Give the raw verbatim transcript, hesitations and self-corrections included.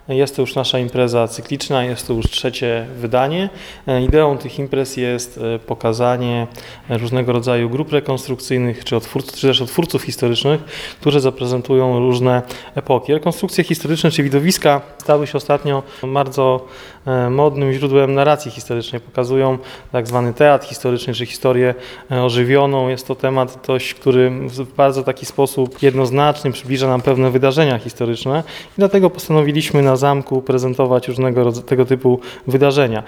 Jest to już nasza impreza cykliczna, jest to już trzecie wydanie. Ideą tych imprez jest pokazanie różnego rodzaju grup rekonstrukcyjnych, czy, otwórców, czy też twórców historycznych, którzy zaprezentują różne epoki. Rekonstrukcje historyczne czy widowiska stały się ostatnio bardzo modnym źródłem narracji historycznej. Pokazują tak zwany teatr historyczny, czy historię ożywioną. Jest to temat dość, który w bardzo taki sposób jednoznaczny przybliża nam pewne wydarzenia historyczne i dlatego postanowiliśmy na zamku prezentować różnego rodzaju tego typu wydarzenia.